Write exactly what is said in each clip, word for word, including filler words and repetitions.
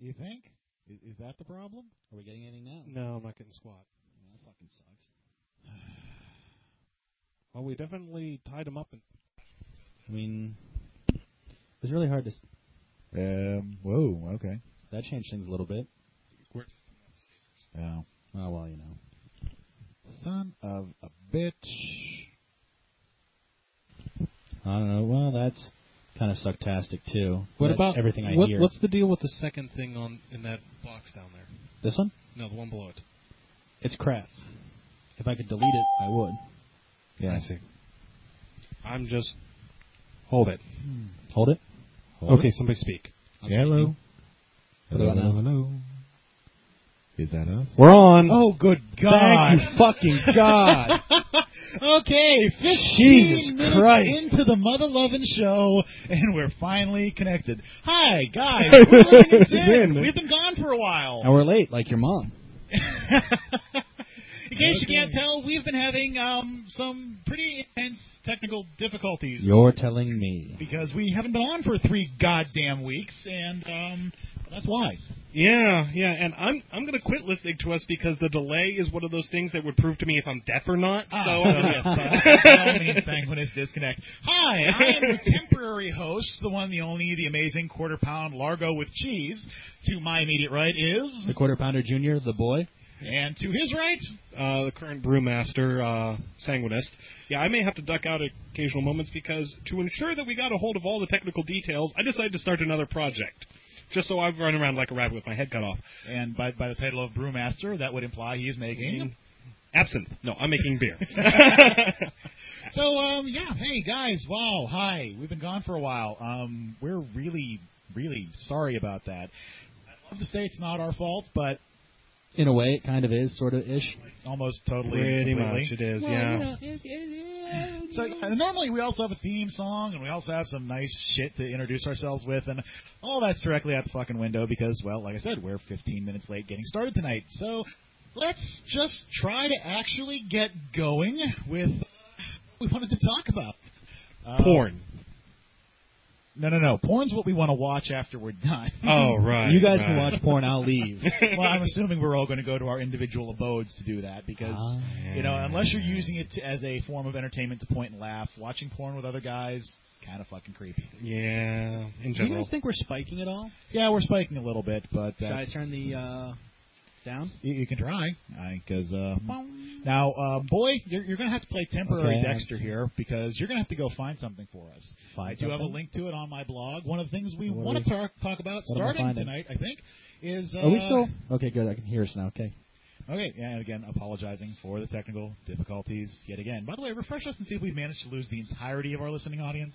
You think? Is, is that the problem? Are we getting anything now? No, I'm not getting squat. Yeah, that fucking sucks. Well, we definitely tied him up. And I mean, it's really hard to... S- Um. Whoa, okay. that changed things a little bit. Oh. Oh, well, you know. Son of a bitch. I don't know. Well, that's kind of sucktastic, too. what That's about everything I what, hear? What's the deal with the second thing on in that box down there? This one? No, the one below it. It's crap. If I could delete it, I would. Yeah. I see. I'm just... Hold it. Hold it. Hold okay, it. somebody speak. Hello. What about now? Hello. Is that us? We're on. Oh, good God. Thank you, fucking God. Okay, fifteen Jesus minutes Christ. into the Mother Lovin' Show, and we're finally connected. Hi, guys. We're letting us in. We've been gone for a while. And we're late, like your mom. In case you can't tell, we've been having um, some pretty intense technical difficulties. You're telling me. Because we haven't been on for three goddamn weeks, and um, that's why. Yeah, yeah, and I'm I'm going to quit listening to us because the delay is one of those things that would prove to me if I'm deaf or not. Ah, so so yes, by all means, Sanguinist Disconnect. Hi, I am your temporary host, the one, the only, the amazing quarter pound Largo with cheese. To my immediate right is... The Quarter Pounder Junior, the boy. And to his right... uh, the current brewmaster, uh, Sanguinist. Yeah, I may have to duck out at occasional moments because to ensure that we got a hold of all the technical details, I decided to start another project. Just so I run around like a rabbit with my head cut off. And by by the title of Brewmaster, that would imply he is making... Absinthe. No, I'm making beer. So, um, yeah, hey, guys, wow, hi. We've been gone for a while. Um, we're really, really sorry about that. I'd love to say it's not our fault, but... In a way, it kind of is, sort of ish. Almost totally. Pretty completely. much it is, Well, yeah. you know, it, it, it, So yeah, normally we also have a theme song, and we also have some nice shit to introduce ourselves with, and all that's directly out the fucking window because, well, like I said, we're fifteen minutes late getting started tonight. So let's just try to actually get going with uh, what we wanted to talk about. Uh, Porn. No, no, no. Porn's what we want to watch after we're done. Oh, right. you guys right. can watch porn, I'll leave. Well, I'm assuming we're all going to go to our individual abodes to do that because, Ah. you know, unless you're using it to, as a form of entertainment to point and laugh, watching porn with other guys, kind of fucking creepy. Yeah, in Do you general. guys think we're spiking at all? Yeah, we're spiking a little bit, but Should I that's, turn the uh, down? you, you can try. Because uh, now, uh, boy, you're, you're going to have to play temporary Okay. Dexter here because you're going to have to go find something for us. Find I do have a something? link to it on my blog. One of the things we What want are to talk, talk about what am I starting finding? tonight, I think, is... Uh, Are we still? Okay, good. I can hear us now. Okay. Okay, and again, apologizing for the technical difficulties yet again. By the way, refresh us and see if we've managed to lose the entirety of our listening audience.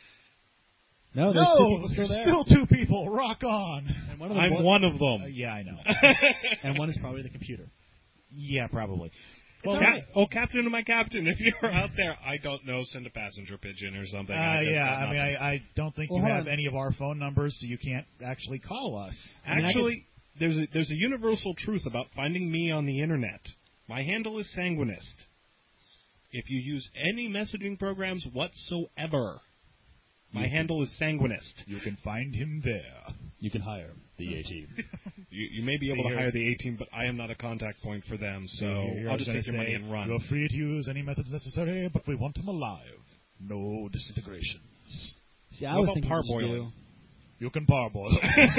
No, there's no, two people still there's there. still two people. Rock on. And one of them I'm was- one of them. Uh, yeah, I know. and one is probably the computer. Yeah, probably. Well, Well, Cap- oh, Captain of my Captain, if you're out there, I don't know, send a passenger pigeon or something. uh, I just yeah, got I mean, nothing. I, I don't think Well, you hold have on. any of our phone numbers, so you can't actually call us. I mean, I Actually, there's a, there's a universal truth about finding me on the internet. My handle is Sanguinist. If you use any messaging programs whatsoever, my You handle is Sanguinist. You can find him there. You can hire the A-team. You, you may be See, able to here's- hire the A-team, but I am not a contact point for them, so Here I I'll was just gonna take your say, money and run. You're free to use any methods necessary, but we want him alive. No disintegrations. See, I What was about thinking we should parboiling? You can parboil.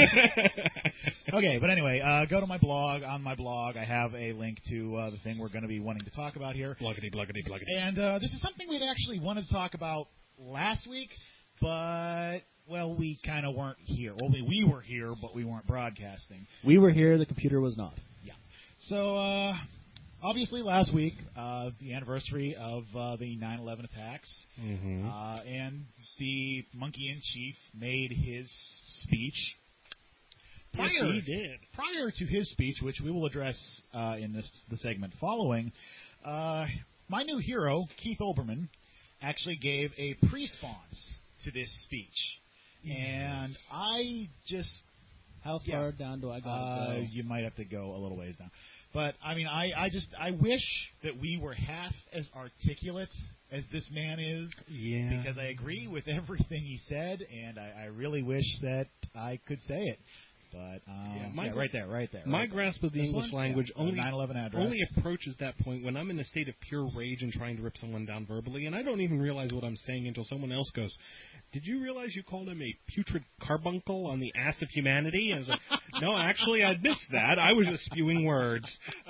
Okay, but anyway, uh, go to my blog. On my blog, I have a link to uh, the thing we're going to be wanting to talk about here. Bluggity, bluggity, bluggity. And uh, this is something we'd actually wanted to talk about last week, but, well, we kind of weren't here. Well, we, we were here, but we weren't broadcasting. We were here, the computer was not. Yeah. So, uh, obviously, last week, uh, the anniversary of uh, the nine eleven attacks, Mm-hmm. uh, and the monkey-in-chief made his speech. Prior, Yes, he did. prior to his speech, which we will address uh, in this the segment following, uh, my new hero, Keith Olbermann, actually gave a pre-response to this speech. Yes. And I just... How Yeah. far down do I got Uh, to go? you might have to go a little ways down. But, I mean, I, I just, I wish that we were half as articulate as this man is, Yeah. because I agree with everything he said, and I, I really wish that I could say it. But um, Yeah, my yeah, right there, right there. My right grasp of the This English one? language Yeah, only nine eleven address. only approaches that point when I'm in a state of pure rage and trying to rip someone down verbally, and I don't even realize what I'm saying until someone else goes, "Did you realize you called him a putrid carbuncle on the ass of humanity?" And I was like, "No, actually, I missed that. I was just spewing words."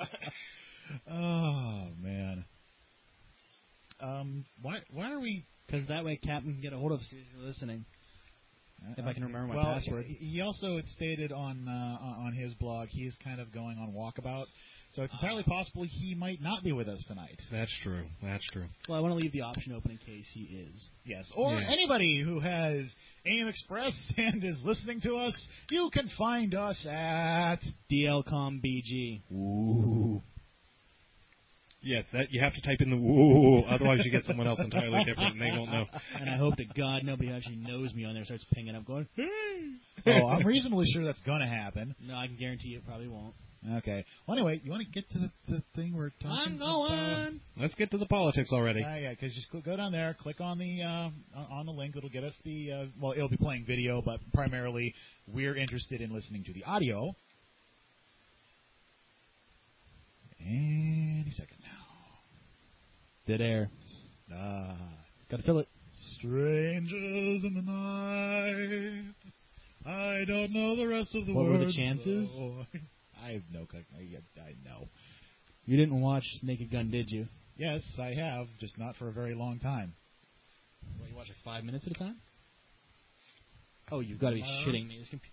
Oh man. Um, why why are we? Because that way Captain can get a hold of us if you're listening. If I can remember my well, password. He also had stated on uh, on his blog he's kind of going on walkabout, so it's entirely possible he might not be with us tonight. That's true. That's true. Well, I want to leave the option open in case he is. Yes, or Yeah. anybody who has A M Express and is listening to us, you can find us at D L com B G. Ooh. Yes, that you have to type in the woo, otherwise you get someone else entirely different, and they don't know. And I hope to God nobody actually knows me on there starts pinging up going, hey. Oh, I'm reasonably sure that's going to happen. No, I can guarantee it probably won't. Okay. Well, anyway, you want to get to the, the thing we're talking I'm about? going. Let's get to the politics already. Uh, yeah, because just cl- go down there, click on the uh, on the link. It'll get us the uh, well, it'll be playing video, but primarily we're interested in listening to the audio. Any second now. Dead air. Ah, Gotta fill it. strangers in the night. I don't know the rest of the What words. were the chances? So I have no. co- I, I know. You didn't watch Naked Gun, did you? Yes, I have, just not for a very long time. Well, you watch it five minutes at a time? Oh, you've got to be Uh, shitting me. This computer.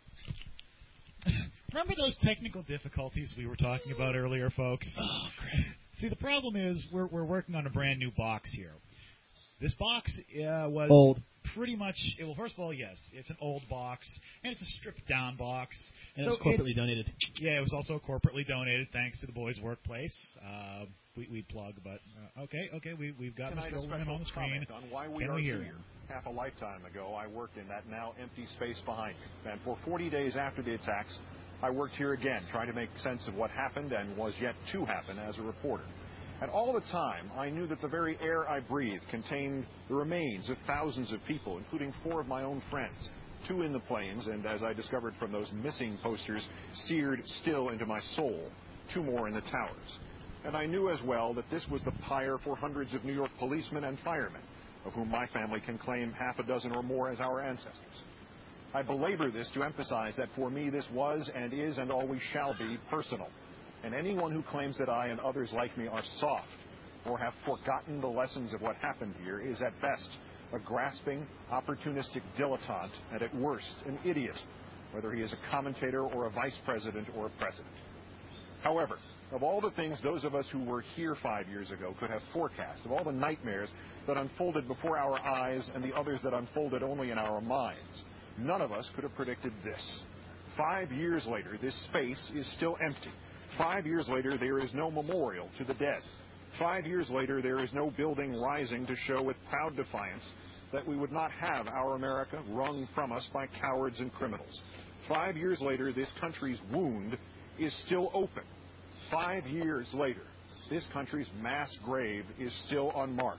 Remember those technical difficulties we were talking about earlier, folks? Oh, great. See, the problem is we're we're working on a brand new box here. This box uh, was Old. pretty much. Well, first of all, yes, it's an old box, and it's a stripped down box. And so it was corporately it's- donated. Yeah, it was also corporately donated, thanks to the boys' workplace. Uh, we we plug, but uh, okay, okay, we we've got Tonight, Mister a Overman special on the screen. comment on why we Can are we hear here. him? Half a lifetime ago, I worked in that now empty space behind me. And for forty days after the attacks, I worked here again, trying to make sense of what happened and was yet to happen as a reporter. And all the time, I knew that the very air I breathed contained the remains of thousands of people, including four of my own friends, two in the planes, and as I discovered from those missing posters, seared still into my soul, two more in the towers. And I knew as well that this was the pyre for hundreds of New York policemen and firemen, of whom my family can claim half a dozen or more as our ancestors. I belabor this to emphasize that for me this was and is and always shall be personal. And anyone who claims that I and others like me are soft or have forgotten the lessons of what happened here is at best a grasping, opportunistic dilettante and at worst an idiot, whether he is a commentator or a vice president or a president. However, of all the things those of us who were here five years ago could have forecast, of all the nightmares that unfolded before our eyes and the others that unfolded only in our minds, none of us could have predicted this. Five years later, this space is still empty. Five years later, there is no memorial to the dead. Five years later, there is no building rising to show with proud defiance that we would not have our America wrung from us by cowards and criminals. Five years later, this country's wound is still open. Five years later, this country's mass grave is still unmarked.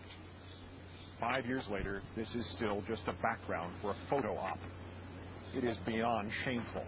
Five years later, this is still just a background for a photo op. It is beyond shameful.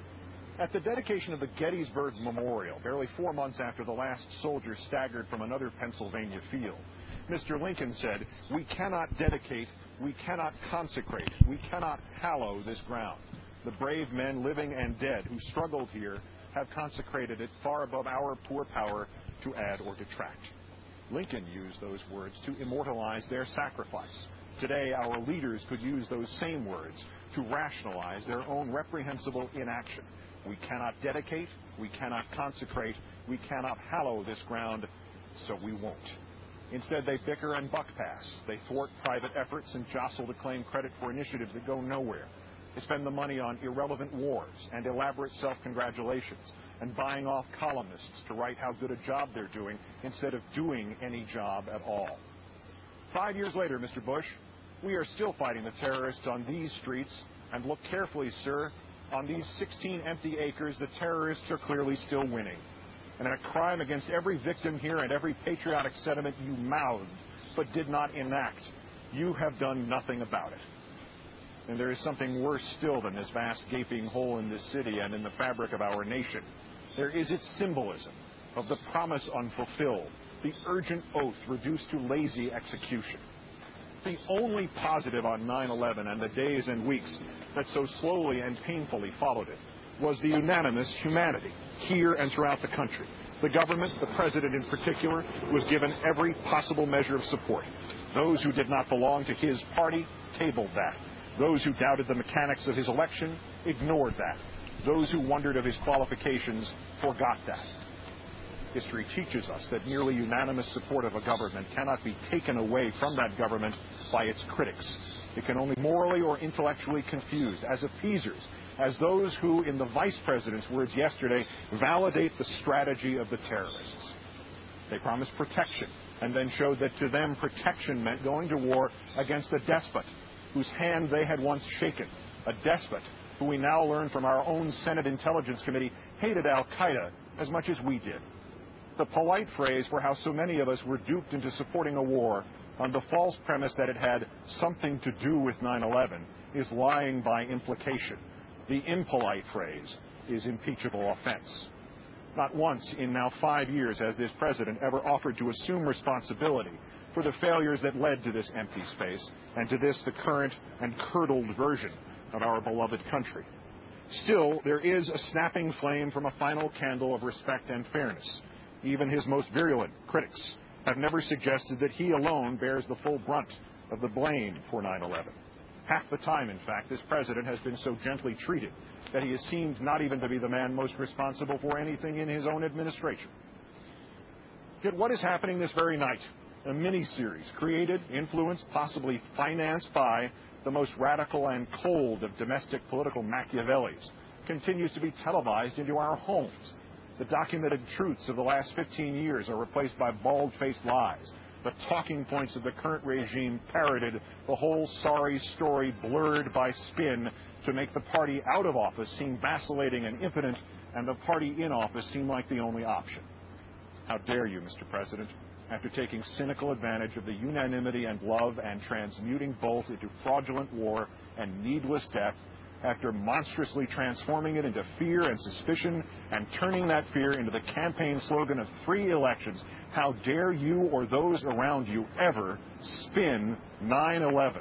At the dedication of the Gettysburg Memorial, barely four months after the last soldier staggered from another Pennsylvania field, Mister Lincoln said, "We cannot dedicate, we cannot consecrate, we cannot hallow this ground. The brave men, living and dead, who struggled here have consecrated it far above our poor power to add or detract." Lincoln used those words to immortalize their sacrifice. Today, our leaders could use those same words to rationalize their own reprehensible inaction. We cannot dedicate, we cannot consecrate, we cannot hallow this ground, so we won't. Instead, they bicker and buck pass. They thwart private efforts and jostle to claim credit for initiatives that go nowhere. They spend the money on irrelevant wars and elaborate self-congratulations and buying off columnists to write how good a job they're doing instead of doing any job at all. Five years later, Mister Bush, we are still fighting the terrorists on these streets, and look carefully, sir, on these sixteen empty acres, the terrorists are clearly still winning. And in a crime against every victim here and every patriotic sentiment you mouthed but did not enact, you have done nothing about it. And there is something worse still than this vast gaping hole in this city and in the fabric of our nation. There is its symbolism of the promise unfulfilled, the urgent oath reduced to lazy execution. The only positive on nine eleven and the days and weeks that so slowly and painfully followed it was the unanimous humanity here and throughout the country. The government, the president in particular, was given every possible measure of support. Those who did not belong to his party tabled that. Those who doubted the mechanics of his election ignored that. Those who wondered of his qualifications forgot that. History teaches us that nearly unanimous support of a government cannot be taken away from that government by its critics. It can only morally or intellectually confuse as appeasers, as those who, in the vice president's words yesterday, validate the strategy of the terrorists. They promised protection and then showed that to them protection meant going to war against a despot whose hand they had once shaken, a despot who we now learn from our own Senate Intelligence Committee hated al-Qaeda as much as we did. The polite phrase for how so many of us were duped into supporting a war on the false premise that it had something to do with nine eleven is lying by implication. The impolite phrase is impeachable offense. Not once in now five years has this president ever offered to assume responsibility for the failures that led to this empty space and to this, the current and curdled version of our beloved country. Still, there is a snapping flame from a final candle of respect and fairness. Even his most virulent critics have never suggested that he alone bears the full brunt of the blame for nine eleven. Half the time, in fact, this president has been so gently treated that he has seemed not even to be the man most responsible for anything in his own administration. Yet what is happening this very night? A mini-series created, influenced, possibly financed by the most radical and cold of domestic political Machiavellis continues to be televised into our homes. The documented truths of the last fifteen years are replaced by bald-faced lies. The talking points of the current regime parroted, the whole sorry story blurred by spin to make the party out of office seem vacillating and impotent, and the party in office seem like the only option. How dare you, Mister President, after taking cynical advantage of the unanimity and love and transmuting both into fraudulent war and needless death, after monstrously transforming it into fear and suspicion and turning that fear into the campaign slogan of three elections, how dare you or those around you ever spin nine eleven?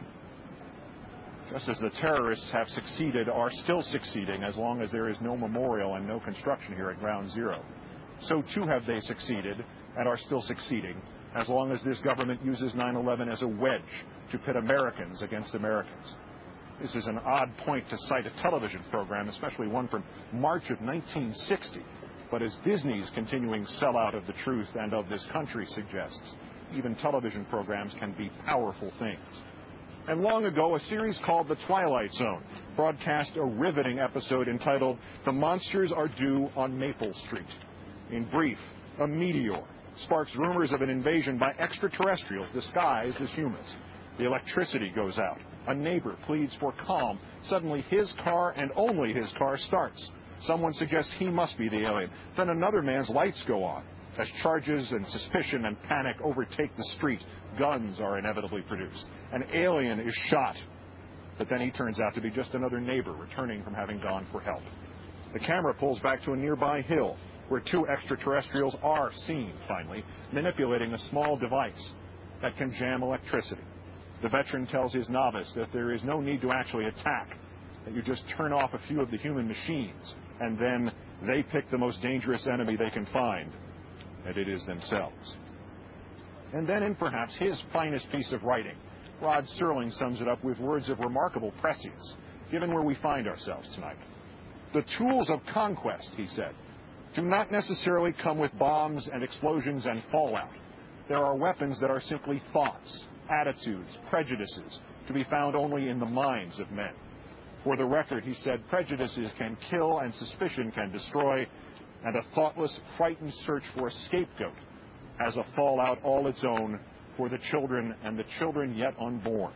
Just as the terrorists have succeeded, are still succeeding as long as there is no memorial and no construction here at Ground Zero, so too have they succeeded and are still succeeding as long as this government uses nine eleven as a wedge to pit Americans against Americans. This is an odd point to cite a television program, especially one from March of nineteen sixty. But as Disney's continuing sellout of the truth and of this country suggests, even television programs can be powerful things. And long ago, a series called The Twilight Zone broadcast a riveting episode entitled The Monsters Are Due on Maple Street. In brief, a meteor sparks rumors of an invasion by extraterrestrials disguised as humans. The electricity goes out. A neighbor pleads for calm. Suddenly his car and only his car starts. Someone suggests he must be the alien. Then another man's lights go on. As charges and suspicion and panic overtake the street, guns are inevitably produced. An alien is shot. But then he turns out to be just another neighbor returning from having gone for help. The camera pulls back to a nearby hill where two extraterrestrials are seen, finally, manipulating a small device that can jam electricity. The veteran tells his novice that there is no need to actually attack, that you just turn off a few of the human machines, and then they pick the most dangerous enemy they can find, and it is themselves. And then in perhaps his finest piece of writing, Rod Serling sums it up with words of remarkable prescience, given where we find ourselves tonight. The tools of conquest, he said, do not necessarily come with bombs and explosions and fallout. There are weapons that are simply thoughts, attitudes, prejudices, to be found only in the minds of men. For the record, he said, prejudices can kill and suspicion can destroy, and a thoughtless, frightened search for a scapegoat has a fallout all its own for the children and the children yet unborn.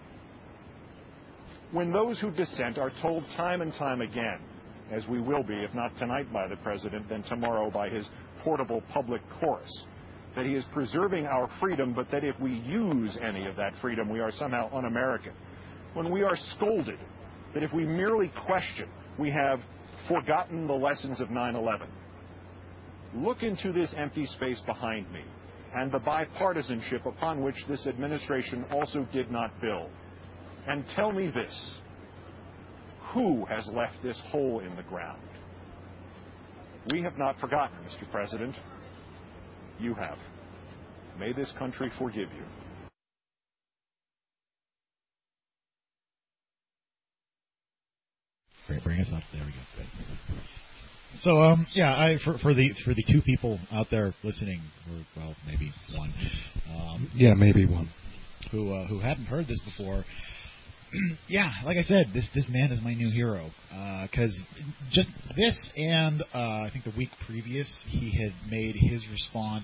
When those who dissent are told time and time again, as we will be, if not tonight by the president, then tomorrow by his portable public chorus, that he is preserving our freedom, but that if we use any of that freedom, we are somehow un-American. When we are scolded that if we merely question, we have forgotten the lessons of nine eleven. Look into this empty space behind me and the bipartisanship upon which this administration also did not build. And tell me this: who has left this hole in the ground? We have not forgotten, Mister President. You have. May this country forgive you. Great, bring us up. There we go. Good. So, um, yeah, I for, for the for the two people out there listening, or well, maybe one, um, Yeah, maybe one. who uh, who hadn't heard this before. Yeah, like I said, this this man is my new hero, because uh, just this and uh, I think the week previous he had made his response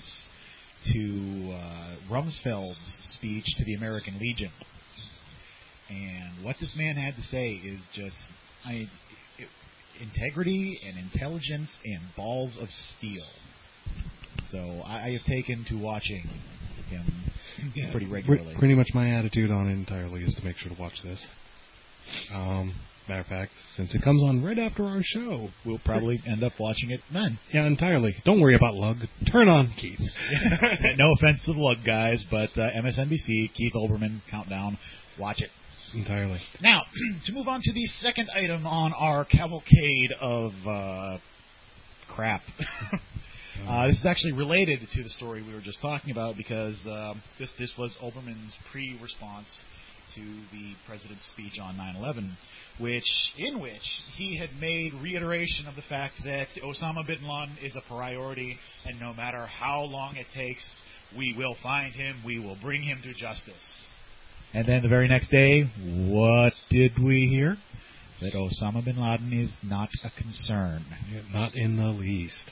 to uh, Rumsfeld's speech to the American Legion, and what this man had to say is just I it, integrity and intelligence and balls of steel. So I, I have taken to watching him Yeah, pretty regularly. Pretty much my attitude on it entirely is to make sure to watch this. Um, matter of fact, since it comes on right after our show, We'll probably end up watching it then. yeah, entirely. Don't worry about Lug. Turn on Keith. No offense to the Lug guys, but uh, M S N B C, Keith Olbermann, Countdown, watch it. Entirely. Now, to move on to the second item on our cavalcade of uh, crap. Uh, this is actually related to the story we were just talking about because um, this this was Olbermann's pre-response to the president's speech on nine eleven, which in which he had made reiteration of the fact that Osama bin Laden is a priority, and no matter how long it takes, we will find him, we will bring him to justice. And then the very next day, what did we hear? That Osama bin Laden is not a concern. Yeah, not in the least.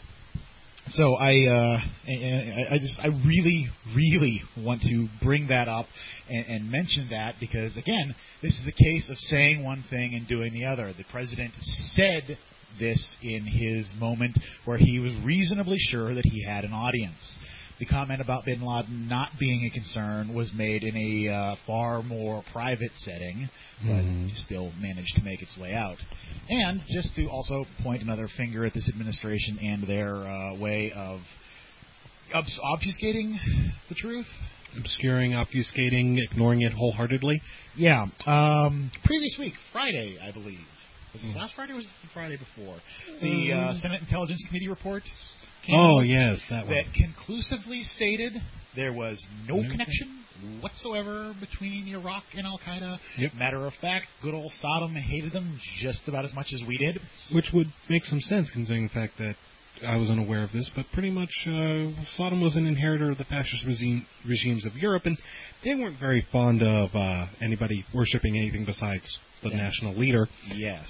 So I, uh, I, I just, I really, really want to bring that up and, and mention that because, again, this is a case of saying one thing and doing the other. The president said this in his moment where he was reasonably sure that he had an audience. The comment about bin Laden not being a concern was made in a uh, far more private setting, but mm-hmm. still managed to make its way out. And just to also point another finger at this administration and their uh, way of obs- obfuscating the truth. Obscuring, obfuscating, ignoring it wholeheartedly. Yeah. Um, previous week, Friday, I believe. Was this last Friday or was this the Friday before? The uh, Senate Intelligence Committee report came Oh, out yes, that one. that conclusively stated there was no Okay. connection whatsoever between Iraq and Al-Qaeda. Yep. Matter of fact, good old Saddam hated them just about as much as we did. Which would make some sense considering the fact that I was unaware of this, but pretty much uh, Saddam was an inheritor of the fascist regime, regimes of Europe, and they weren't very fond of uh, anybody worshipping anything besides the Yeah. national leader. Yes.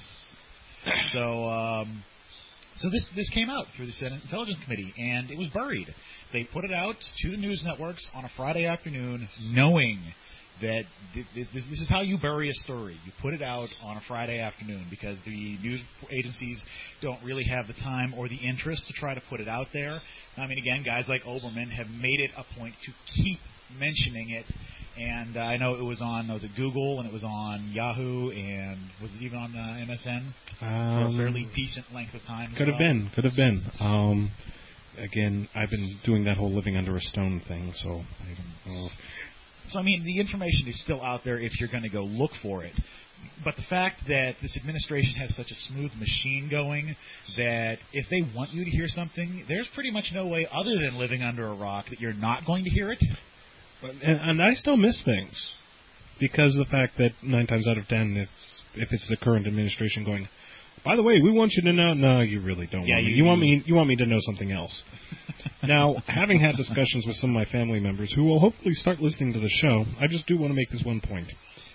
So, um, so this this came out through the Senate Intelligence Committee, and it was buried. They put it out to the news networks on a Friday afternoon, knowing that th- th- this, this is how you bury a story. You put it out on a Friday afternoon because the news agencies don't really have the time or the interest to try to put it out there. I mean, again, guys like Olbermann have made it a point to keep mentioning it. And uh, I know it was on, was it Google, and it was on Yahoo, and was it even on uh, M S N for a Um, fairly decent length of time? as Could have well? been, could have been. Um, again, I've been doing that whole living under a stone thing, so I don't know. So, I mean, the information is still out there if you're going to go look for it. But the fact that this administration has such a smooth machine going that if they want you to hear something, there's pretty much no way other than living under a rock that you're not going to hear it. But, and, and I still miss things because of the fact that nine times out of ten, it's if it's the current administration going, by the way, we want you to know. No, you really don't. Yeah, want me. you- you want me. You want me to know something else. Now, having had discussions with some of my family members who will hopefully start listening to the show, I just do want to make this one point.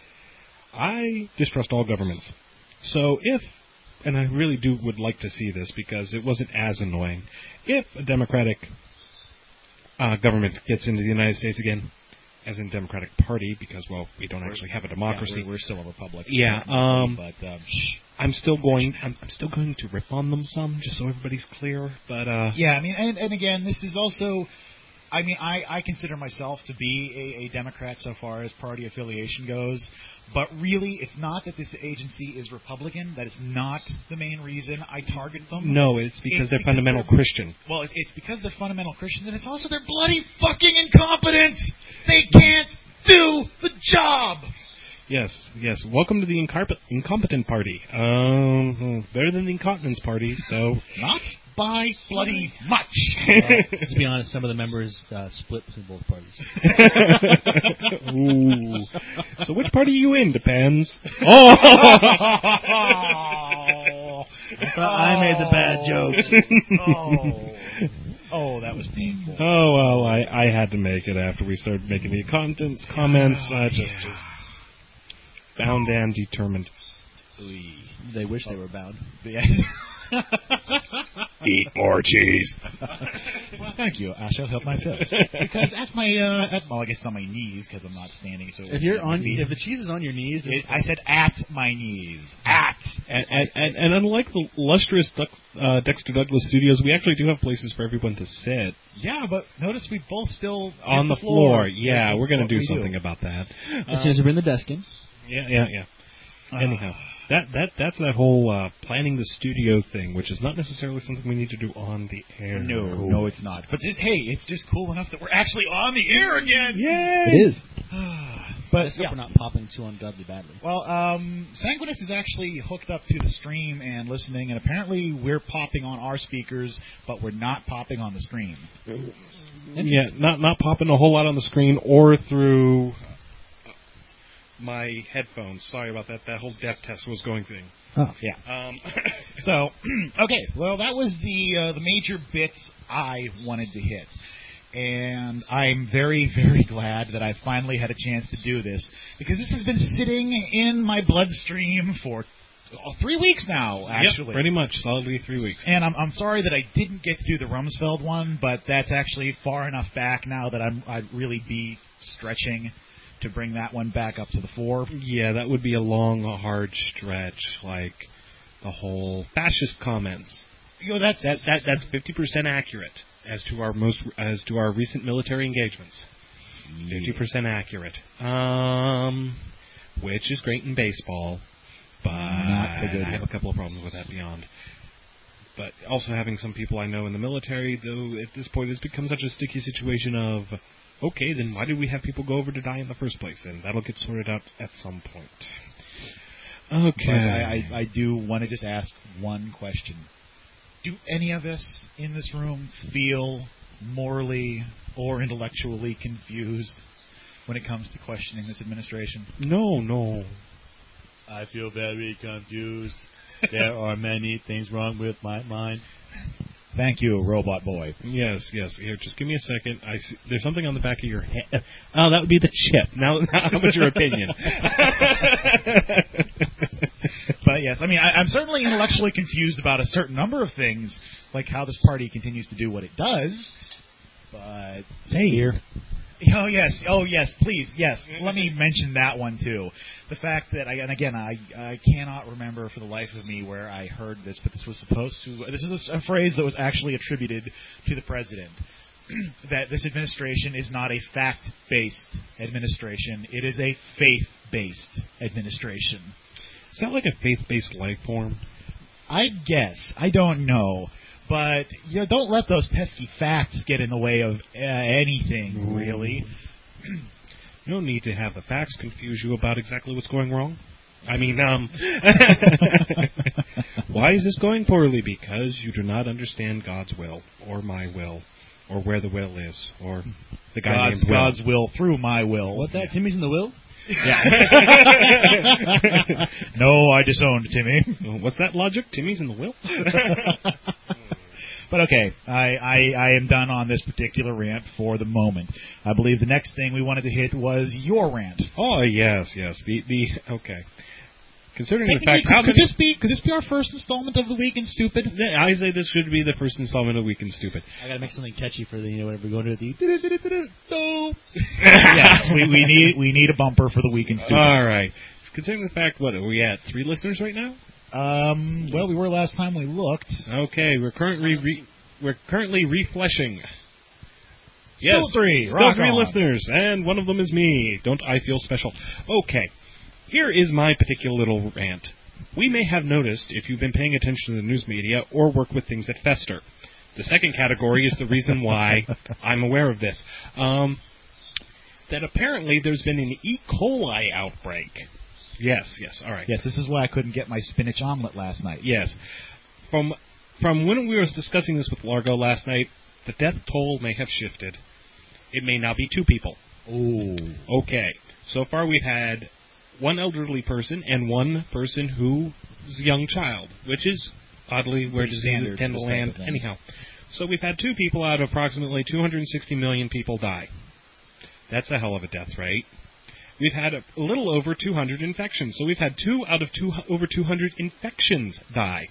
I distrust all governments. So if, and I really do would like to see this because it wasn't as annoying, if a Democratic uh, government gets into the United States again, as in Democratic Party, because, well, we don't actually have a democracy. Yeah, we're, we're still a republic. Yeah, um, but um, shh. I'm still going. I'm, I'm still going to rip on them some, just so everybody's clear. But uh, Yeah, I mean, and, and again, this is also I mean, I, I consider myself to be a, a Democrat so far as party affiliation goes, but really, it's not that this agency is Republican. That is not the main reason I target them. No, it's because It's they're because fundamental they're- Christian. Well, it's, it's because they're fundamental Christians, and it's also they're bloody fucking incompetent. They can't do the job. Yes, yes. Welcome to the incomp- incompetent party. Um, better than the incontinence party, though. Not by bloody much. Well, to be honest, some of the members uh, split between both parties. Ooh. So which party are you in? Depends. Oh! I made the bad jokes. oh. oh, that was painful. Oh, well, I, I had to make it after we started making the contents, comments. I just, Yeah. just bound and determined. They wish they were bound. Yeah. Eat more cheese. Well, thank you. I shall help myself. Because at my, uh, at, well, I guess on my knees because I'm not standing. So If you're on, me, if the cheese is on your knees, it, I said at my knees. At. And, and, and, and unlike the lustrous Duck, uh, Dexter Douglas Studios, we actually do have places for everyone to sit. Yeah, but notice we both still On hit the floor. Yeah, That's we're going what to do we something about that. as soon as we bring the desk in. Yeah, yeah, yeah. Uh, Anyhow, that that that's that whole uh, planning the studio thing, which is not necessarily something we need to do on the air. No, no, it's not. But just hey, it's just cool enough that we're actually on the air again. Yay! It is. But Let's hope yeah. we're not popping too ungodly badly. Well, um, Sanguinus is actually hooked up to the stream and listening, and apparently we're popping on our speakers, but we're not popping on the stream. Yeah, not not popping a whole lot on the screen or through my headphones. Sorry about that. That whole deaf test was going thing. Oh. Yeah. Um, So, okay, well, that was the uh, the major bits I wanted to hit. And I'm very, very glad that I finally had a chance to do this, because this has been sitting in my bloodstream for oh, three weeks now, actually. Yep, pretty much. Solidly three weeks. And I'm, I'm sorry that I didn't get to do the Rumsfeld one, but that's actually far enough back now that I'm, I'd really be stretching to bring that one back up to the fore. Yeah, that would be a long, hard stretch, like the whole fascist comments. You know, that's That that that's fifty percent accurate as to our most as to our recent military engagements. Fifty percent accurate. Um, which is great in baseball, but Not so good I have here. a couple of problems with that beyond. But also having some people I know in the military, though, at this point, it's become such a sticky situation of, okay, then why did we have people go over to die in the first place? And that'll get sorted out at some point. Okay. But I, I, I do want to just ask one question. Do any of us in this room feel morally or intellectually confused when it comes to questioning this administration? No, no. I feel very confused. There are many things wrong with my mind. Thank you, Robot Boy. Yes, yes. Here, just give me a second. I see, there's something on the back of your head. Oh, that would be the chip. Now, now how about your opinion? But yes, I mean, I, I'm certainly intellectually confused about a certain number of things, like how this party continues to do what it does. But Hey, here. oh yes, oh yes, please, yes. Let me mention that one too. The fact that, I, and again, I I cannot remember for the life of me where I heard this, but this was supposed to. This is a phrase that was actually attributed to the president. That this administration is not a fact-based administration; it is a faith-based administration. Is that like a faith-based life form? I guess. I don't know. But you know, don't let those pesky facts get in the way of uh, anything, really. You don't need to have the facts confuse you about exactly what's going wrong. I mean, um... why is this going poorly? Because you do not understand God's will, or my will, or where the will is, or the guy God's, named Will. God's will through my will. What that? Timmy's in the will? Yeah. No, I disowned Timmy. What's that logic? Timmy's in the will? But okay, I, I, I am done on this particular rant for the moment. I believe the next thing we wanted to hit was your rant. Oh, yes, yes. The, the, okay. Considering the Technically, fact how could, many... could this be could this be our first installment of the Week in Stupid? I say this should be the first installment of Week in Stupid. I gotta make something catchy for the, you know, whenever we go to the... Yes, we, we need we need a bumper for the Week in Stupid. All right. Considering the fact, what, are we at three listeners right now? Um, well, we were last time we looked. Okay, we're currently re- we're currently refleshing. Yes, Still three. Still Rock three on. listeners, and one of them is me. Don't I feel special? Okay, here is my particular little rant. We may have noticed, if you've been paying attention to the news media or work with things that fester. The second category is the reason why I'm aware of this. Um, that apparently there's been an E. coli outbreak. Yes, yes, all right. Yes, this is why I couldn't get my spinach omelet last night. Yes. From from when we were discussing this with Largo last night, the death toll may have shifted. It may now be two people. Ooh. Okay. So far we've had one elderly person and one person who is a young child, which is oddly where Pretty diseases standard tend for to this type land. of thing. Anyhow. So we've had two people out of approximately two hundred sixty million people die. That's a hell of a death rate. We've had a, a little over two hundred infections. So we've had two out of two, over two hundred infections die.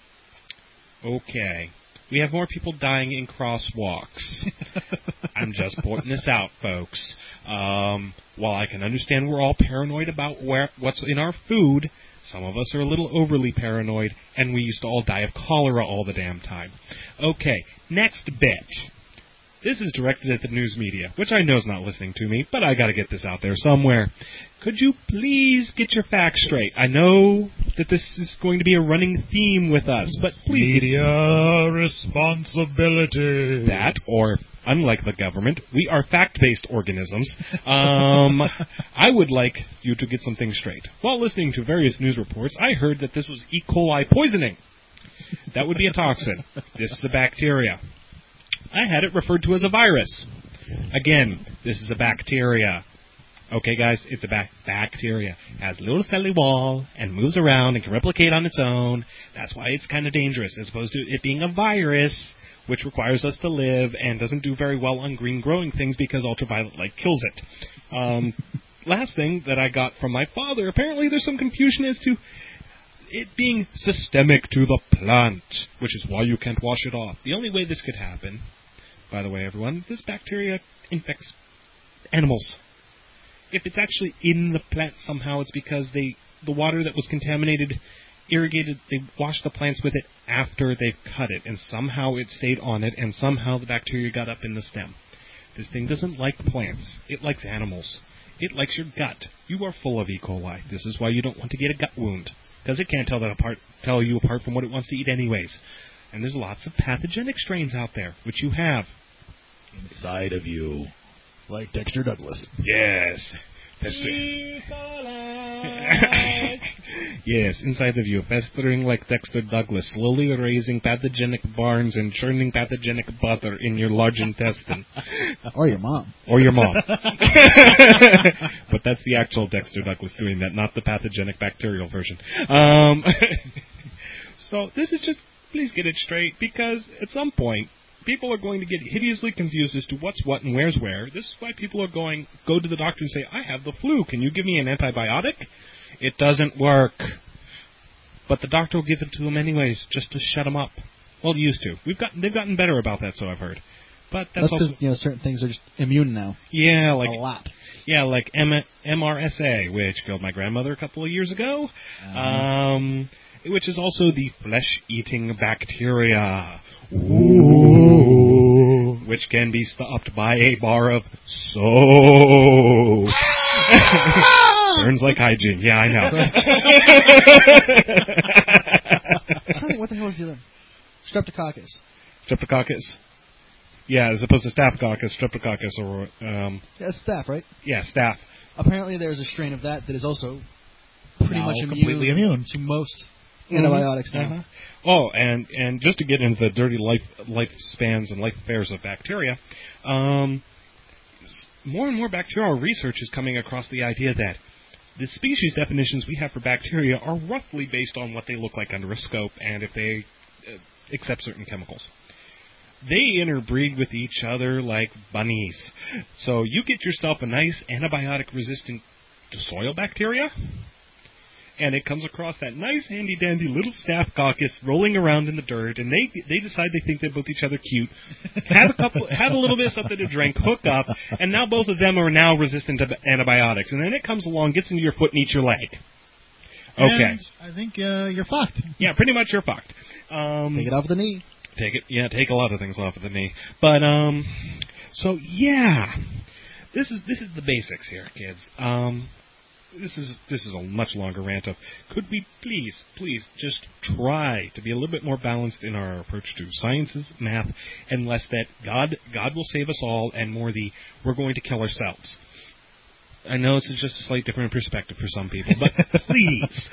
Okay. We have more people dying in crosswalks. I'm just pointing this out, folks. Um, while I can understand we're all paranoid about where what's in our food, some of us are a little overly paranoid, and we used to all die of cholera all the damn time. Okay, next bit. This is directed at the news media, which I know is not listening to me, but I gotta get this out there somewhere. Could you please get your facts straight? I know that this is going to be a running theme with us, but please Media responsibility. that, or unlike the government, we are fact-based organisms. Um, I would like you to get some things straight. While listening to various news reports, I heard that this was E. coli poisoning. That would be a toxin. This is a bacteria. I had it referred to as a virus. Again, this is a bacteria. Okay, guys, it's a bac- bacteria. It has a little cellular wall and moves around and can replicate on its own. That's why it's kind of dangerous, as opposed to it being a virus, which requires us to live and doesn't do very well on green growing things because ultraviolet light kills it. Um, last thing that I got from my father, apparently there's some confusion as to it being systemic to the plant, which is why you can't wash it off. The only way this could happen, by the way, everyone, this bacteria infects animals. If it's actually in the plant somehow, it's because they the water that was contaminated, irrigated, they washed the plants with it after they've cut it, and somehow it stayed on it, and somehow the bacteria got up in the stem. This thing doesn't like plants. It likes animals. It likes your gut. You are full of E. coli. This is why you don't want to get a gut wound, because it can't tell that apart, tell you apart from what it wants to eat anyways. And there's lots of pathogenic strains out there, which you have. Inside of you. Like Dexter Douglas. Yes. Fester- yes, inside of you, festering like Dexter Douglas, slowly raising pathogenic barns and churning pathogenic butter in your large intestine. Or your mom. Or your mom. But that's the actual Dexter Douglas doing that, not the pathogenic bacterial version. Um, so this is just, please get it straight, because at some point, people are going to get hideously confused as to what's what and where's where. This is why people are going, go to the doctor and say, I have the flu, can you give me an antibiotic? It doesn't work. But the doctor will give it to them anyways, just to shut them up. Well, it used to. We've gotten, they've gotten better about that, so I've heard. But that's, That's also, because, you know, certain things are just immune now. yeah, like, a lot. yeah, like M- MRSA, which killed my grandmother a couple of years ago. Uh-huh. Um, which is also the flesh-eating bacteria. Ooh. Which can be stopped by a bar of soap. Burns like hygiene. Yeah, I know. I'm trying to think, what the hell is the other? Streptococcus. Streptococcus. Yeah, as opposed to staphylococcus, streptococcus, or, um, Yeah, it's staph, right? yeah, staph. Apparently there's a strain of that that is also pretty Now much completely immune. to most Mhm. antibiotics now. Uh-huh. Oh, and, and just to get into the dirty life lifespans and life affairs of bacteria, um, s- more and more bacterial research is coming across the idea that the species definitions we have for bacteria are roughly based on what they look like under a scope and if they uh, accept certain chemicals. They interbreed with each other like bunnies. So you get yourself a nice antibiotic-resistant soil bacteria, and it comes across that nice handy-dandy little staphylococcus rolling around in the dirt, and they they decide they think they're both each other cute, have a couple, have a little bit of something to drink, hook up, and now both of them are now resistant to antibiotics. And then it comes along, gets into your foot, and eats your leg. Okay. And I think uh, you're fucked. Yeah, pretty much you're fucked. Um, Take it off the knee. Take it, yeah, take a lot of things off of the knee. But, um, So yeah, this is this is the basics here, kids. Um, this is this is a much longer rant of could we please please just try to be a little bit more balanced in our approach to sciences, math, and less that God God will save us all, and more the we're going to kill ourselves. I know this is just a slight different perspective for some people, but please.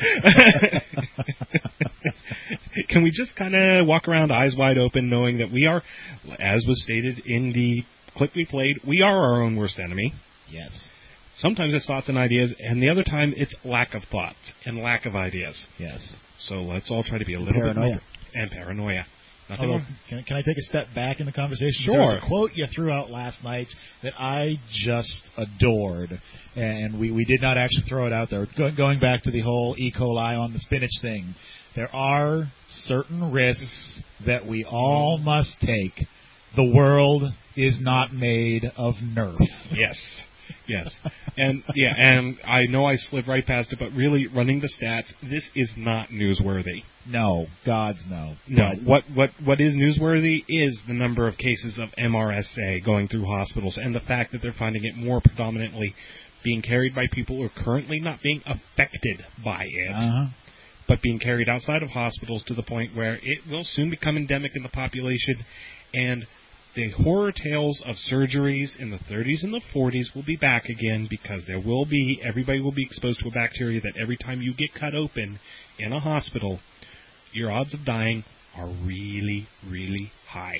Can we just kind of walk around eyes wide open knowing that we are, as was stated in the clip we played, we are our own worst enemy. Yes. Sometimes it's thoughts and ideas, and the other time it's lack of thoughts and lack of ideas. Yes. So let's all try to be a little Paranoia. bit more... And paranoia. Nothing Although, more. can, can I take a step back in the conversation? Sure. There was a quote you threw out last night that I just adored, and we, we did not actually throw it out there. Go, going back to the whole E. coli on the spinach thing, there are certain risks that we all must take. The world is not made of Nerf. Yes. Yes. And yeah, and I know I slid right past it, but really running the stats, this is not newsworthy. No, God's no. No. But What what what is newsworthy is the number of cases of M R S A going through hospitals, and the fact that they're finding it more predominantly being carried by people who are currently not being affected by it, uh-huh. but being carried outside of hospitals to the point where it will soon become endemic in the population, and the horror tales of surgeries in the thirties and the forties will be back again, because there will be, everybody will be exposed to a bacteria that every time you get cut open in a hospital, your odds of dying are really, really high.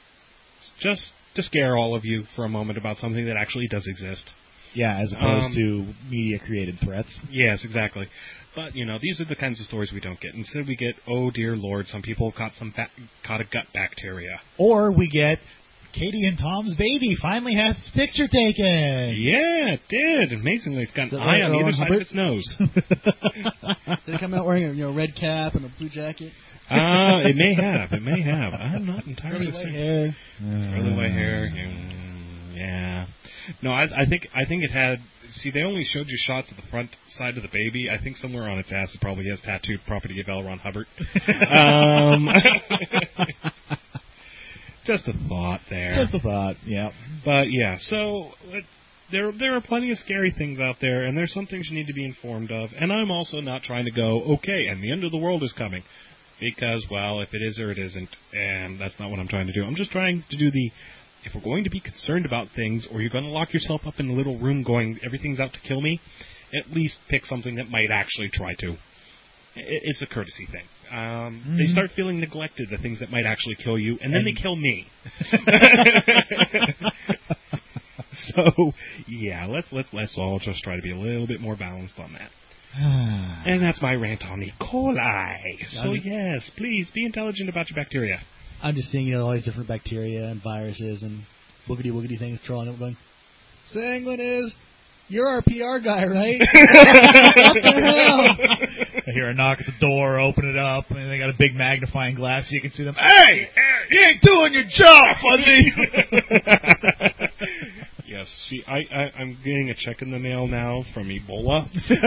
Just to scare all of you for a moment about something that actually does exist. Yeah, as opposed Um, to media-created threats. Yes, exactly. But, you know, these are the kinds of stories we don't get. Instead we get, oh dear Lord, some people caught some ba- caught a gut bacteria. Or we get Katie and Tom's baby finally has its picture taken. Yeah, it did. Amazingly, it's got an Did it eye like on either Rowan side Hubbard? of its nose. Did it come out wearing a you know red cap and a blue jacket? uh, it may have. It may have. I'm not entirely Curly white certain. hair. Curly white hair. Mm, yeah. No, I, I think I think it had. See, they only showed you shots of the front side of the baby. I think somewhere on its ass it probably has tattooed "Property of L. Ron Hubbard." um, just a thought there. Just a thought, yeah. But yeah, so uh, there there are plenty of scary things out there, and there's some things you need to be informed of. And I'm also not trying to go, okay, and the end of the world is coming, because, well, if it is or it isn't, and that's not what I'm trying to do. I'm just trying to do the, if we're going to be concerned about things, or you're going to lock yourself up in a little room going, everything's out to kill me, at least pick something that might actually try to. It's a courtesy thing. Um, mm-hmm. They start feeling neglected, the things that might actually kill you, and then and they kill me. So, yeah, let's, let's, let's all just try to be a little bit more balanced on that. And that's my rant on E. coli. So, yes, please, be intelligent about your bacteria. I'm just seeing you know, all these different bacteria and viruses and boogity woogity things crawling up going, Sanguine is, you're our P R guy, right? What the hell? I hear a knock at the door, open it up, and they got a big magnifying glass so you can see them. Hey! You ain't doing your job, fuzzy! Yes, see, I, I, I'm getting a check in the mail now from Ebola.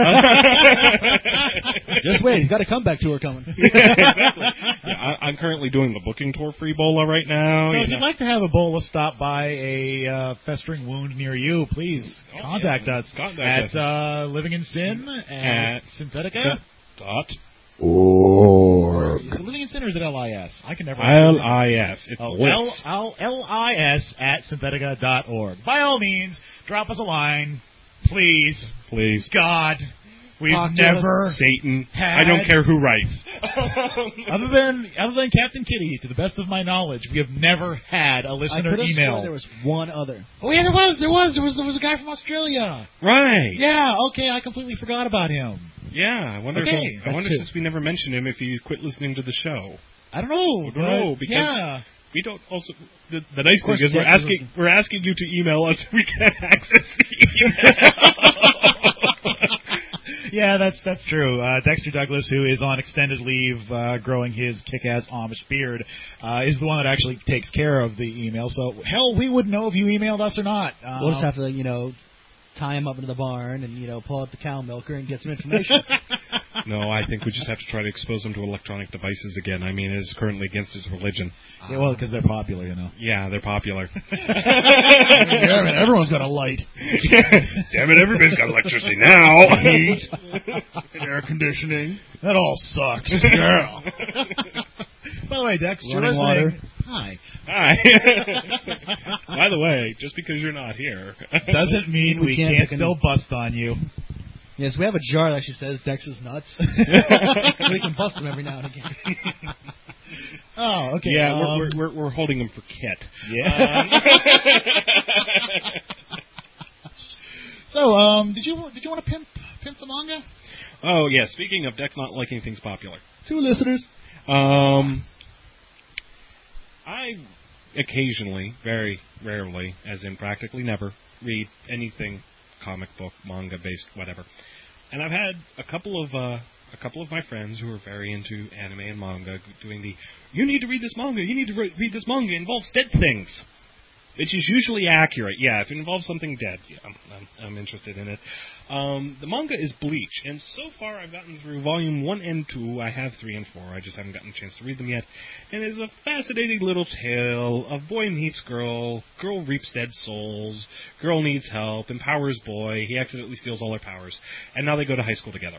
Just wait, he's got a comeback tour coming. Yeah, exactly. Yeah, I, I'm currently doing the booking tour for Ebola right now. So you if know. you'd like to have Ebola stop by a uh, festering wound near you, please Oh, contact yeah. us Contact at us. uh, Living in Sin at, At Synthetica. Dot Or is it Living in Sin or is it L I S? I can never L I S. It's Oh, Liss. L- L- L I S at synthetica dot org. By all means, drop us a line, please. Please. God, we've Talk to never, Satan. had- I don't care who writes. other than other than Captain Kitty, to the best of my knowledge, we have never had a I listener could have email. sworn there was one other. Oh yeah, there was, there was, there was, there was a guy from Australia. Right. Yeah, okay, I completely forgot about him. Yeah. I wonder. Okay, if, I that's wonder two. since we never mentioned him, if he quit listening to the show. I don't know. I don't know but, because yeah. we don't. Also, the, the nice course, thing is we're Jack is asking listening. we're asking you to email us. We can't access the email. Yeah, that's that's true. Uh, Dexter Douglas, who is on extended leave, uh, growing his kick-ass Amish beard, uh, is the one that actually takes care of the email. So, hell, we wouldn't know if you emailed us or not. Uh, We'll just have to, you know, tie him up into the barn and, you know, pull out the cow milker and get some information. No, I think we just have to try to expose him to electronic devices again. I mean, it is currently against his religion. Yeah, well, because they're popular, you know. Yeah, they're popular. Yeah, I mean, everyone's got a light. Damn it, everybody's got electricity now. Heat. Air conditioning. That all sucks. Girl. By the way, Dex, you're Running listening. water. Hi. Hi. By the way, just because you're not here Doesn't mean we, We can't can't pick still bust on you. Yes, we have a jar that actually says Dex is nuts. We can bust them every now and again. Oh, okay. Yeah, um, we're, we're, we're, we're holding him for Kit. Yeah. So, um, did you did you want to pimp pimp the manga? Oh, yeah, speaking of Dex not liking things popular. Two listeners. Um, I occasionally, very rarely, as in practically never, read anything comic book, manga based, whatever. And I've had a couple of uh, a couple of my friends who are very into anime and manga doing the, you need to read this manga, you need to re- read this manga, it involves dead things. Which is usually accurate. Yeah, if it involves something dead, yeah, I'm, I'm, I'm interested in it. Um, the manga is Bleach, and so far I've gotten through volume one and two. I have three and four. I just haven't gotten a chance to read them yet. And it's a fascinating little tale of boy meets girl, girl reaps dead souls, girl needs help, empowers boy, he accidentally steals all her powers, and now they go to high school together.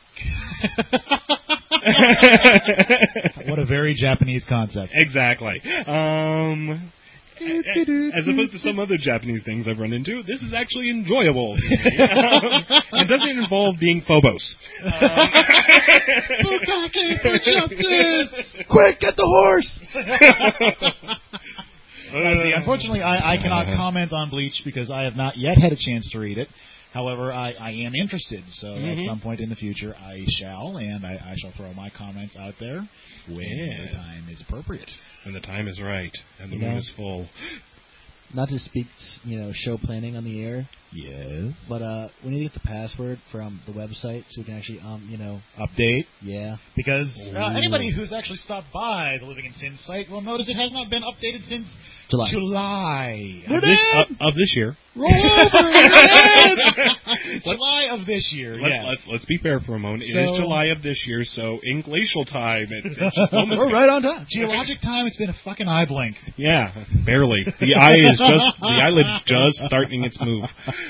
What a very Japanese concept. Exactly. Um... As opposed to some other Japanese things I've run into, this is actually enjoyable. It doesn't involve being Phobos. Um, Bukake for justice! Quick, get the horse! Uh, see, unfortunately, I, I cannot comment on Bleach because I have not yet had a chance to read it. However, I, I am interested, so Mm-hmm. at some point in the future I shall, and I, I shall throw my comments out there when Yeah. the time is appropriate. When the time is right and the You moon know. is full. Not to speak, you know, show planning on the air, Yes. but uh, we need to get the password from the website so we can actually, um, you know, Update. yeah. Because uh, Ooh. anybody who's actually stopped by the Living in Sin site will notice it has not been updated since July. July. Of this, uh, of this year. Roll over! July of this year, Let's, yes. let's, let's be fair for a moment. It So- is July of this year, so in glacial time, it, it's just moments We're ago. right on time. Geologic time, it's been a fucking eye blink. Yeah, barely. The eye is just the eyelid's just starting its move.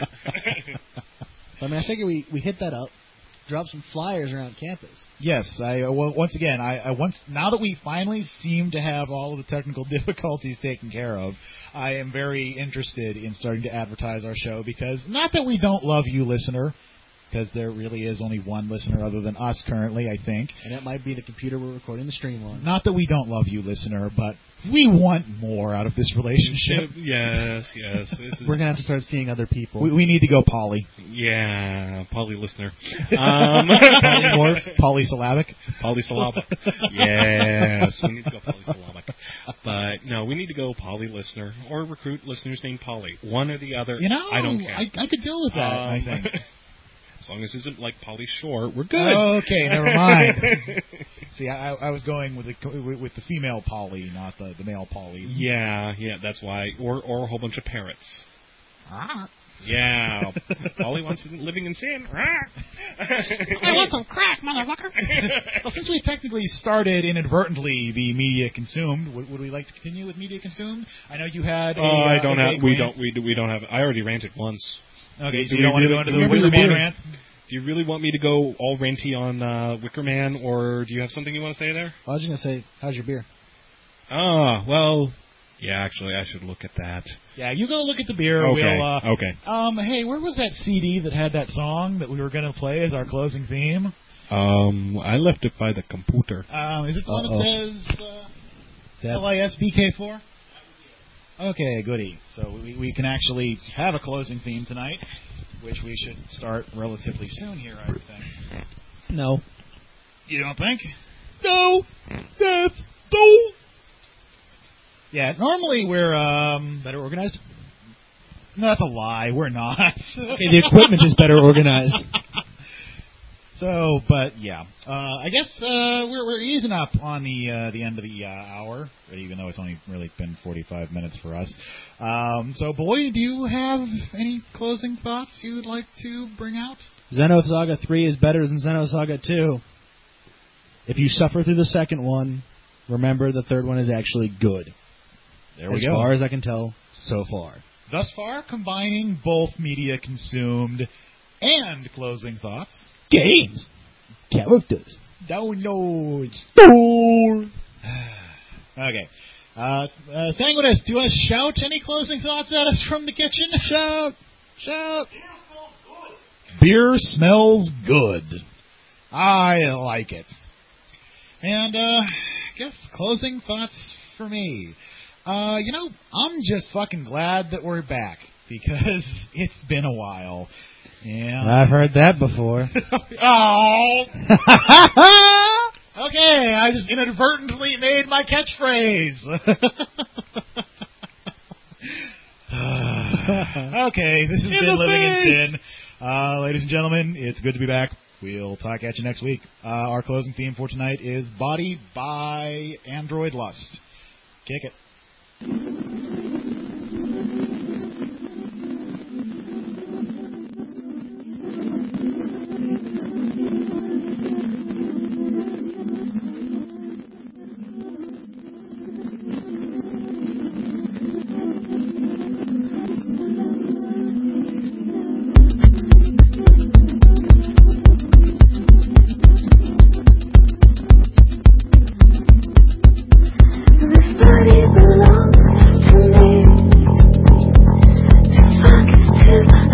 I mean, I figure we, we hit that up, drop some flyers around campus. Yes, I uh, well, once again, I, I once now that we finally seem to have all of the technical difficulties taken care of, I am very interested in starting to advertise our show because not that we don't love you, listener, because there really is only one listener other than us currently, I think. And that might be the computer we're recording the stream on. Not that we don't love you, listener, but we want more out of this relationship. Yes, yes. This is, We're going to have to start seeing other people. We, we need to go poly. yeah, poly listener. Um, Polymorph, polysyllabic. Polysyllabic. Yes, we need to go polysyllabic. But no, we need to go poly listener or recruit listeners named Polly. One or the other. You know, I don't care. I, I could deal with that, I Um, think. As long as it isn't like Polly Shore, we're good. Okay, never mind. See, I, I was going with the with, with the female poly, not the, the male poly. Yeah, yeah, that's why. Or or a whole bunch of parrots. Ah. Yeah, Polly wants to living in sin. I want some crack, motherfucker. Well, since we technically started inadvertently the media consumed, would, would we like to continue with media consumed? I know you had. A, Oh, I uh, don't a have. vague We rant. don't. We do, we don't have. I already ranted once. Okay, Do so we you don't want to really- go into do the we really Wicker Man do? rant? Do you really want me to go all ranty on uh, Wicker Man, or do you have something you want to say there? I was just going to say, how's your beer? Ah, well, yeah. Actually, I should look at that. Yeah, you go look at the beer. Okay. We'll, uh, okay. Um, hey, where was that C D that had that song that we were going to play as our closing theme? Um, I left it by the computer. Um, is it the one Uh-oh. that says uh, That- L I S B K four? Okay, goody. So we, we can actually have a closing theme tonight, which we should start relatively soon here, I would think. No. You don't think? No. Death. No. Yeah, normally we're um, better organized. No, that's a lie. We're not. Okay, the equipment is better organized. So, but yeah, uh, I guess uh, we're we're easing up on the uh, the end of the uh, hour, even though it's only really been forty-five minutes for us. Um, so, boy, do you have any closing thoughts you would like to bring out? Xenosaga three is better than Xenosaga two. If you suffer through the second one, remember the third one is actually good. There we as go. As far as I can tell, so far. Thus far, combining both media consumed and closing thoughts. Games. Characters. Downloads. Door. Okay. Uh, uh, Sanguinus, do you want to shout any closing thoughts at us from the kitchen? Shout. Shout. Beer smells good. I like it. And, uh, I guess closing thoughts for me. Uh, you know, I'm just fucking glad that we're back, because it's been a while. And I've heard that before. Oh! Okay, I just inadvertently made my catchphrase. Okay, this has In been the Living in face. Sin. Uh, ladies and gentlemen, it's good to be back. We'll talk at you next week. Uh, our closing theme for tonight is Body by Android Lust. Kick it. This body belongs to me. To fuck to my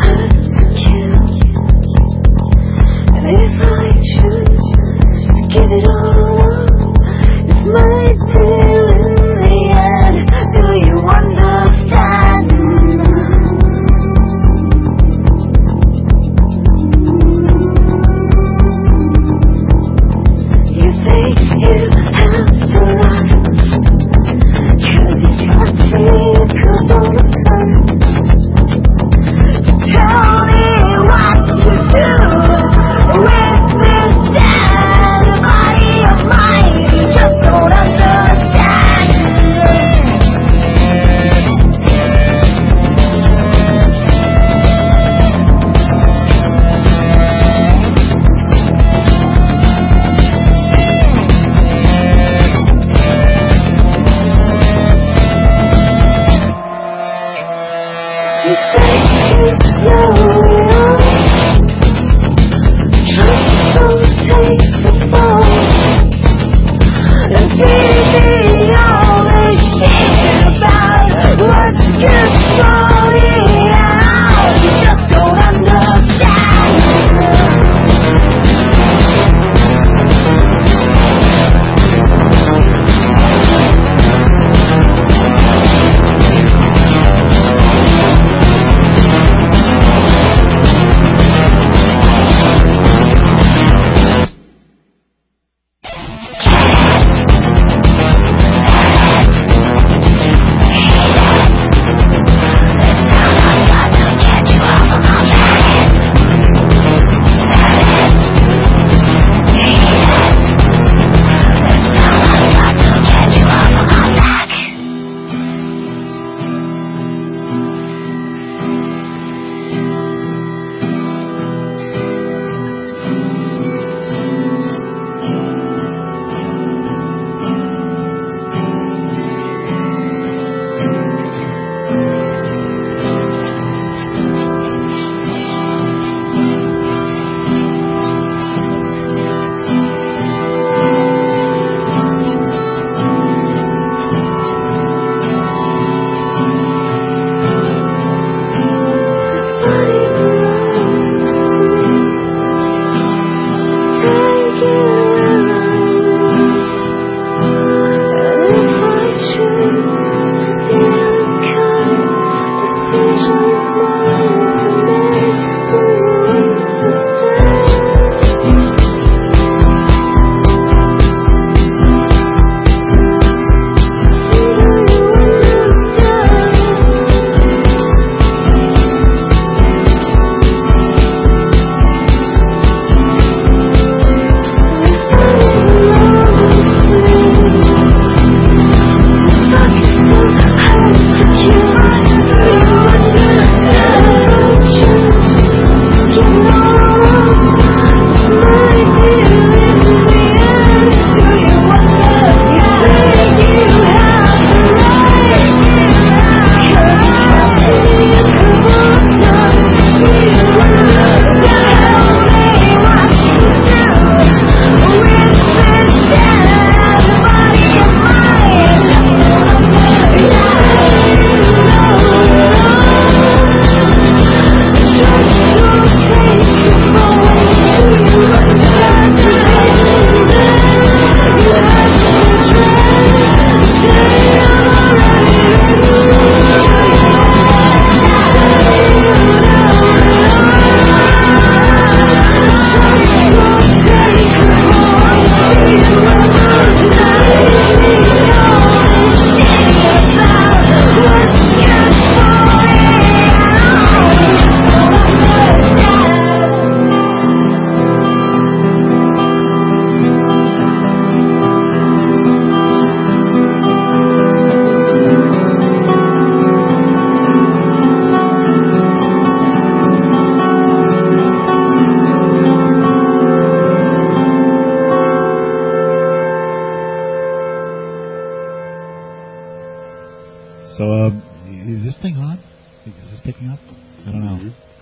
So, um, is this thing on? Is this picking up? I don't know.